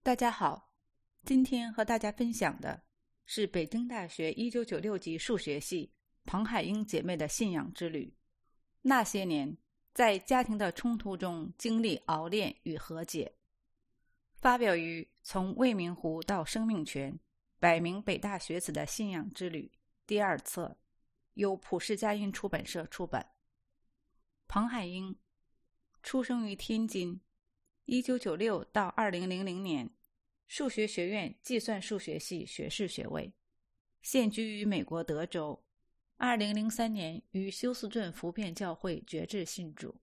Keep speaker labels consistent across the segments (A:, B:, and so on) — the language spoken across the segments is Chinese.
A: 大家好，今天和大家分享的是北京大学1996级数学系庞海英姐妹的信仰之旅。那些年，在家庭的冲突中经历熬炼与和解。发表于《从未名湖到生命泉：100名北大学子的信仰之旅》第2册，由普世佳音出版社出版。庞海英出生于天津，1996到2000年数学学院计算数学系学士学位，现居于美国德州。2003年于休斯顿福片教会决志信主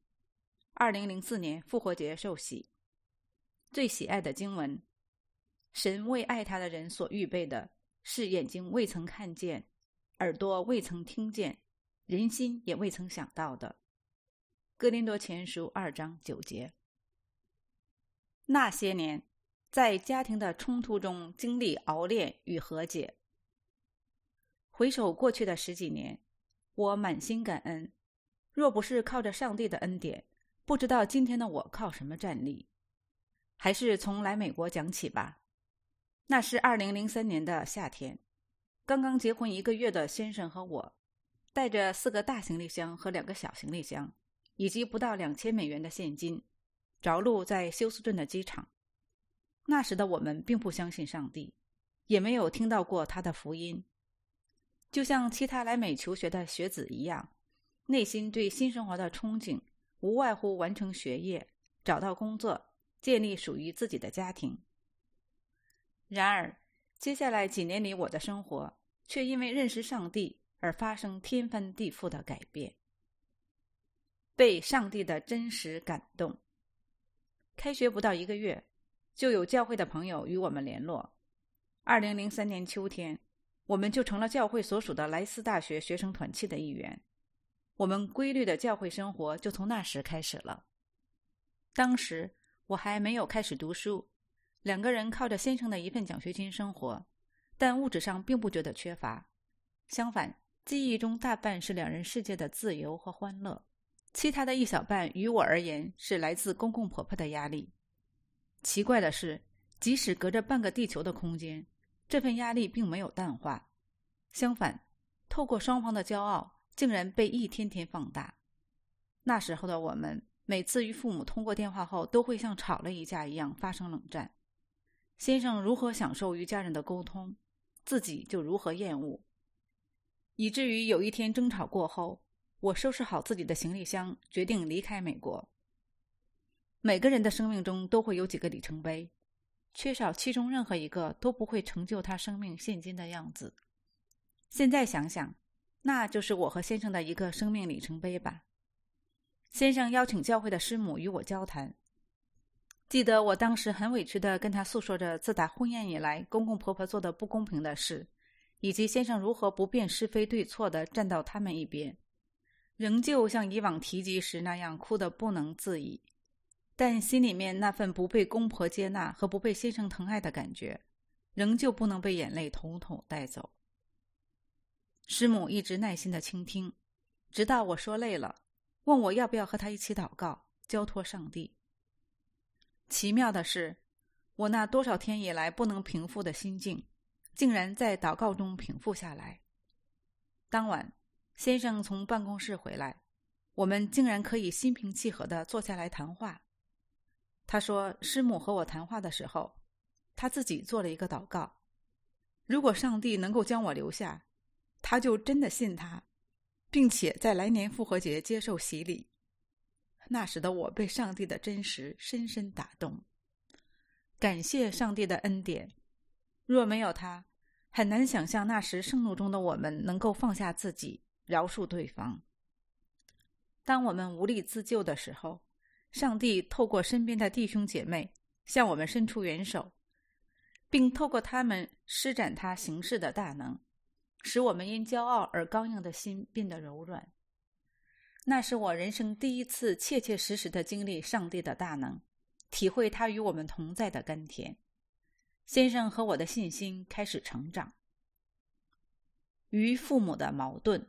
A: ，2004年复活节受洗。最喜爱的经文：神为爱他的人所预备的是眼睛未曾看见，耳朵未曾听见，人心也未曾想到的。哥林多前书2章9节。那些年，在家庭的冲突中经历熬炼与和解。回首过去的10几年，我满心感恩，若不是靠着上帝的恩典，不知道今天的我靠什么站立。还是从来美国讲起吧。那是2003年的夏天，刚刚结婚1个月的先生和我，带着4个大行李箱和2个小行李箱，以及不到2000美元的现金，着陆在休斯顿的机场。那时的我们并不相信上帝，也没有听到过他的福音。就像其他来美求学的学子一样，内心对新生活的憧憬无外乎完成学业，找到工作，建立属于自己的家庭。然而，接下来几年里我的生活却因为认识上帝而发生天翻地覆的改变。被上帝的真实感动。开学不到1个月，就有教会的朋友与我们联络。2003年秋天，我们就成了教会所属的莱斯大学学生团契的一员。我们规律的教会生活就从那时开始了。当时我还没有开始读书，2个人靠着先生的一份奖学金生活，但物质上并不觉得缺乏。相反，记忆中大半是2人世界的自由和欢乐，其他的一小半于我而言是来自公公婆婆的压力。奇怪的是，即使隔着半个地球的空间，这份压力并没有淡化，相反，透过双方的骄傲，竟然被一天天放大。那时候的我们，每次与父母通过电话后，都会像吵了一架一样发生冷战。先生如何享受与家人的沟通，自己就如何厌恶，以至于有一天争吵过后，我收拾好自己的行李箱，决定离开美国。每个人的生命中都会有几个里程碑，缺少其中任何一个都不会成就他生命现今的样子。现在想想，那就是我和先生的一个生命里程碑吧。先生邀请教会的师母与我交谈，记得我当时很委屈地跟他诉说着自打婚宴以来公公婆婆做的不公平的事，以及先生如何不辨是非对错地站到他们一边，仍旧像以往提及时那样哭得不能自已。但心里面那份不被公婆接纳和不被先生疼爱的感觉，仍旧不能被眼泪统统带走。师母一直耐心地倾听，直到我说累了，问我要不要和他一起祷告，交托上帝。奇妙的是，我那多少天以来不能平复的心境，竟然在祷告中平复下来。当晚，先生从办公室回来，我们竟然可以心平气和地坐下来谈话。他说，师母和我谈话的时候，他自己做了一个祷告，如果上帝能够将我留下，他就真的信他，并且在来年复活节接受洗礼。那时的我被上帝的真实深深打动，感谢上帝的恩典，若没有他，很难想象那时盛怒中的我们能够放下自己，饶恕对方。当我们无力自救的时候，上帝透过身边的弟兄姐妹向我们伸出援手，并透过他们施展他行事的大能，使我们因骄傲而刚硬的心变得柔软。那是我人生第一次切切实实地经历上帝的大能，体会他与我们同在的甘甜。先生和我的信心开始成长。与父母的矛盾。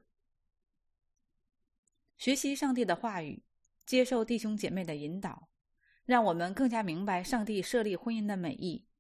A: 学习上帝的话语，接受弟兄姐妹的引导，让我们更加明白上帝设立婚姻的美意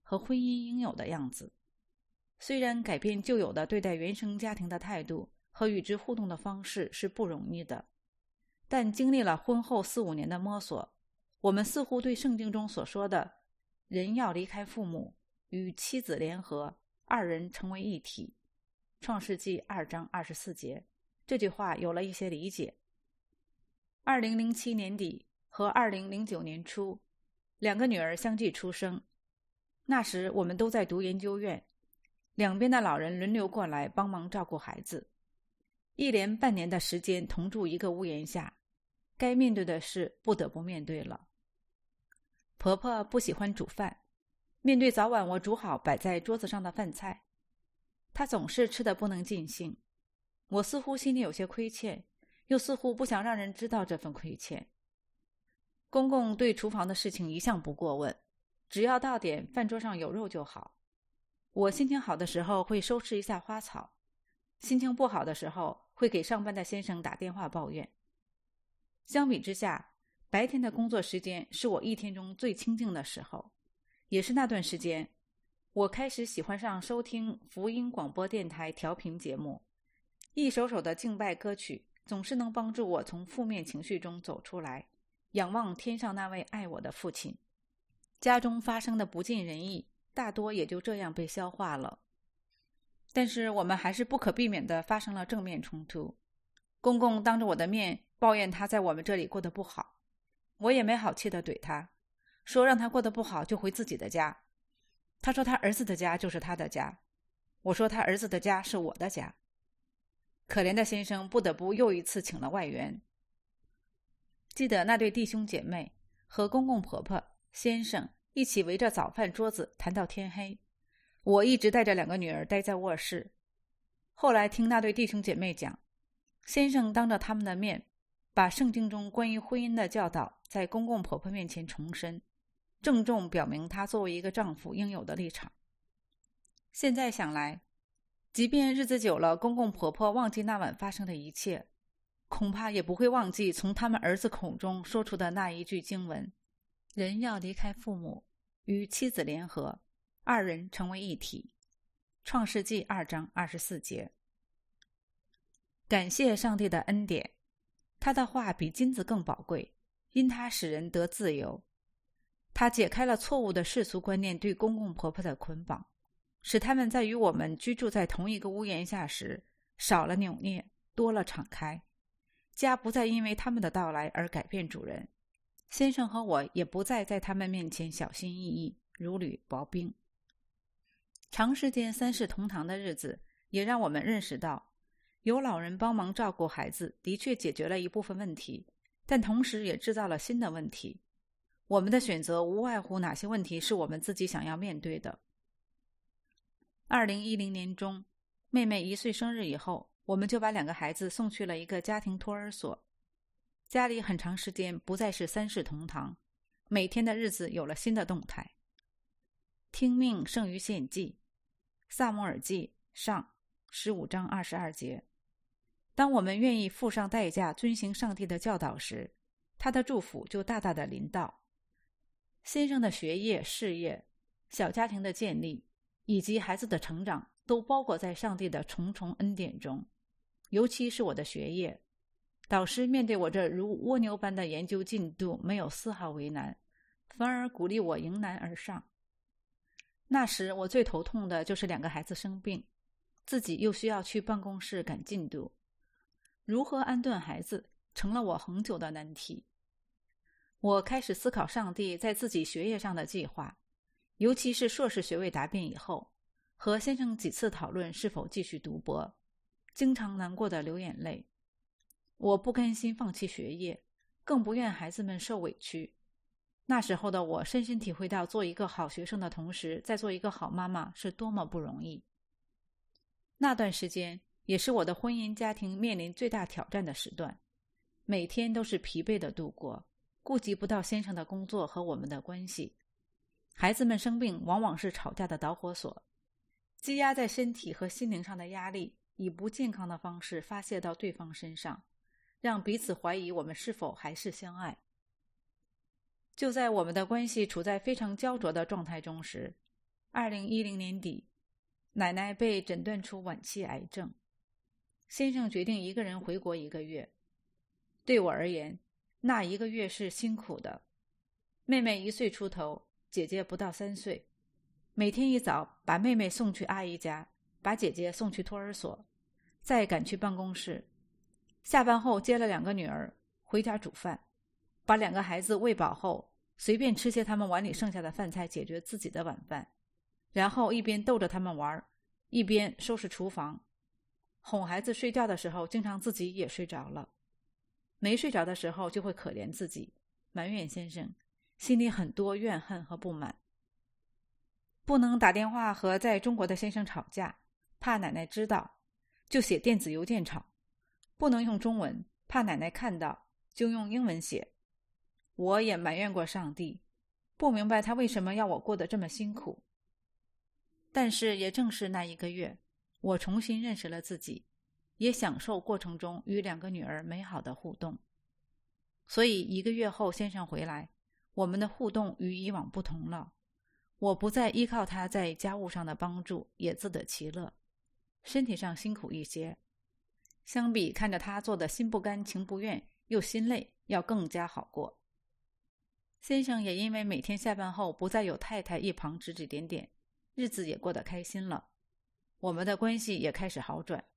A: 和婚姻应有的样子。虽然改变旧有的对待原生家庭的态度和与之互动的方式是不容易的，但经历了婚后4-5年的摸索，我们似乎对圣经中所说的人要离开父母，与妻子联合，二人成为一体，创世纪2章24节，这句话有了一些理解。2007年底和2009年初，2个女儿相继出生。那时我们都在读研究院，两边的老人轮流过来帮忙照顾孩子，一连半年的时间同住一个屋檐下，该面对的事不得不面对了。婆婆不喜欢煮饭，面对早晚我煮好摆在桌子上的饭菜，她总是吃得不能尽兴。我似乎心里有些亏欠，又似乎不想让人知道这份亏欠。公公对厨房的事情一向不过问，只要到点饭桌上有肉就好。我心情好的时候会收拾一下花草，心情不好的时候会给上班的先生打电话抱怨。相比之下，白天的工作时间是我一天中最清静的时候，也是那段时间，我开始喜欢上收听福音广播电台调频节目。一首首的敬拜歌曲总是能帮助我从负面情绪中走出来，仰望天上那位爱我的父亲。家中发生的不尽人意，大多也就这样被消化了。但是我们还是不可避免地发生了正面冲突。公公当着我的面抱怨他在我们这里过得不好，我也没好气地怼他，说让他过得不好就回自己的家。他说他儿子的家就是他的家，我说他儿子的家是我的家。可怜的先生不得不又一次请了外援。记得那对弟兄姐妹和公公婆婆、先生一起围着早饭桌子谈到天黑，我一直带着2个女儿待在卧室。后来听那对弟兄姐妹讲，先生当着他们的面把圣经中关于婚姻的教导在公公婆婆面前重申，郑重表明他作为一个丈夫应有的立场。现在想来，即便日子久了，公公婆婆忘记那晚发生的一切，恐怕也不会忘记从他们儿子口中说出的那一句经文：人要离开父母，与妻子联合，二人成为一体。创世纪2章24节。感谢上帝的恩典，他的话比金子更宝贵，因他使人得自由。他解开了错误的世俗观念对公公婆婆的捆绑，使他们在与我们居住在同一个屋檐下时，少了扭捏，多了敞开。家不再因为他们的到来而改变主人，先生和我也不再在他们面前小心翼翼，如履薄冰。长时间3世同堂的日子，也让我们认识到，有老人帮忙照顾孩子，的确解决了一部分问题，但同时也制造了新的问题。我们的选择无外乎哪些问题是我们自己想要面对的。2010年中，妹妹1岁生日以后，我们就把2个孩子送去了一个家庭托儿所。家里很长时间不再是3世同堂，每天的日子有了新的动态。听命胜于献祭，撒母耳记上15章22节。当我们愿意付上代价遵行上帝的教导时，他的祝福就大大的临到。先生的学业、事业、小家庭的建立以及孩子的成长，都包裹在上帝的重重恩典中。尤其是我的学业，导师面对我这如蜗牛般的研究进度没有丝毫为难，反而鼓励我迎难而上。那时我最头痛的就是2个孩子生病，自己又需要去办公室赶进度，如何安顿孩子成了我恒久的难题。我开始思考上帝在自己学业上的计划，尤其是硕士学位答辩以后，和先生几次讨论是否继续读博，经常难过的流眼泪。我不甘心放弃学业，更不愿孩子们受委屈。那时候的我深深体会到，做一个好学生的同时，再做一个好妈妈是多么不容易。那段时间也是我的婚姻家庭面临最大挑战的时段，每天都是疲惫的度过，顾及不到先生的工作和我们的关系。孩子们生病往往是吵架的导火索，积压在身体和心灵上的压力，以不健康的方式发泄到对方身上，让彼此怀疑我们是否还是相爱。就在我们的关系处在非常焦灼的状态中时， 2010年底，奶奶被诊断出晚期癌症，先生决定一个人回国1个月。对我而言，那1个月是辛苦的。妹妹1岁出头，姐姐不到3岁。每天一早把妹妹送去阿姨家，把姐姐送去托儿所，再赶去办公室。下班后接了2个女儿回家煮饭，把2个孩子喂饱后，随便吃些他们碗里剩下的饭菜解决自己的晚饭，然后一边逗着他们玩，一边收拾厨房。哄孩子睡觉的时候，经常自己也睡着了。没睡着的时候就会可怜自己，埋怨先生，心里很多怨恨和不满。不能打电话和在中国的先生吵架，怕奶奶知道，就写电子邮件吵。不能用中文，怕奶奶看到，就用英文写。我也埋怨过上帝，不明白他为什么要我过得这么辛苦。但是也正是那1个月，我重新认识了自己，也享受过程中与2个女儿美好的互动。所以1个月后先生回来，我们的互动与以往不同了。我不再依靠他在家务上的帮助，也自得其乐，身体上辛苦一些。相比看着他做的心不甘情不愿又心累，要更加好过。先生也因为每天下班后不再有太太一旁指指点点，日子也过得开心了，我们的关系也开始好转。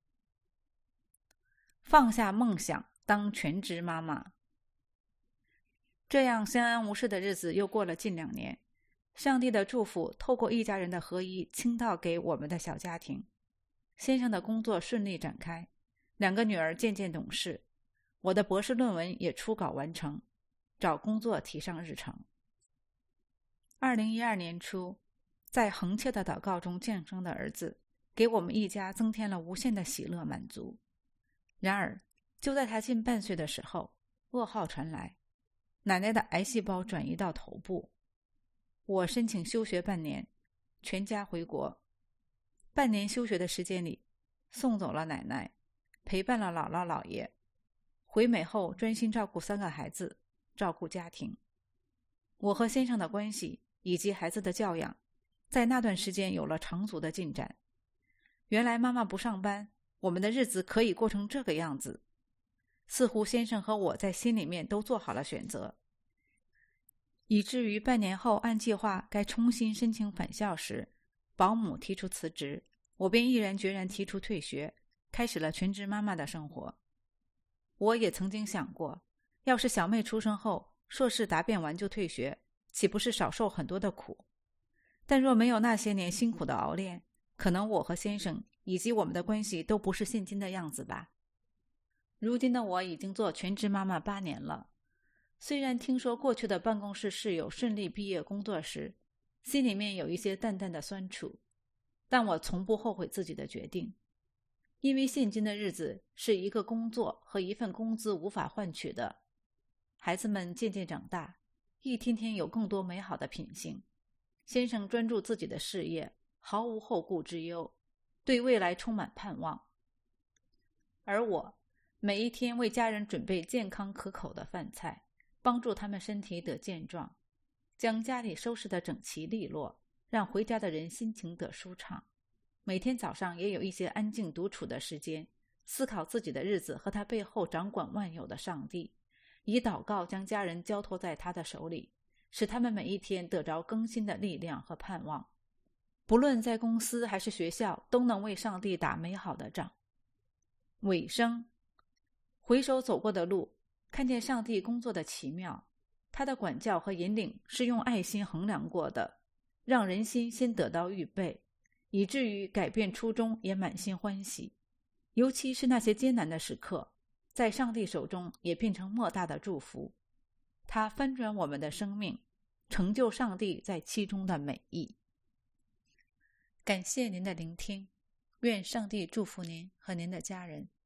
A: 放下梦想，当全职妈妈。这样相安无事的日子又过了近2年，上帝的祝福透过一家人的合一倾倒给我们的小家庭。先生的工作顺利展开，2个女儿渐渐懂事，我的博士论文也初稿完成，找工作提上日程。2012年初，在恒切的祷告中降生的儿子，给我们一家增添了无限的喜乐满足。然而，就在他近半岁的时候，噩耗传来，奶奶的癌细胞转移到头部。我申请休学半年，全家回国。半年休学的时间里，送走了奶奶，陪伴了姥姥姥爷。回美后专心照顾3个孩子，照顾家庭。我和先生的关系以及孩子的教养，在那段时间有了长足的进展。原来妈妈不上班，我们的日子可以过成这个样子。似乎先生和我在心里面都做好了选择，以至于半年后按计划该重新申请返校时，保姆提出辞职，我便毅然决然提出退学，开始了全职妈妈的生活。我也曾经想过，要是小妹出生后硕士答辩完就退学，岂不是少受很多的苦？但若没有那些年辛苦的熬练，可能我和先生以及我们的关系都不是现今的样子吧。如今的我已经做全职妈妈8年了，虽然听说过去的办公室室友顺利毕业工作时，心里面有一些淡淡的酸楚，但我从不后悔自己的决定。因为现今的日子是一个工作和一份工资无法换取的。孩子们渐渐长大，一天天有更多美好的品性。先生专注自己的事业，毫无后顾之忧，对未来充满盼望。而我每一天为家人准备健康可口的饭菜，帮助他们身体得健壮，将家里收拾得整齐利落，让回家的人心情得舒畅。每天早上也有一些安静独处的时间，思考自己的日子和他背后掌管万有的上帝，以祷告将家人交托在他的手里，使他们每一天得着更新的力量和盼望，不论在公司还是学校，都能为上帝打美好的仗。尾声，回首走过的路，看见上帝工作的奇妙，他的管教和引领是用爱心衡量过的，让人心先得到预备，以至于改变初衷也满心欢喜。尤其是那些艰难的时刻，在上帝手中也变成莫大的祝福。他翻转我们的生命，成就上帝在其中的美意。感谢您的聆听，愿上帝祝福您和您的家人。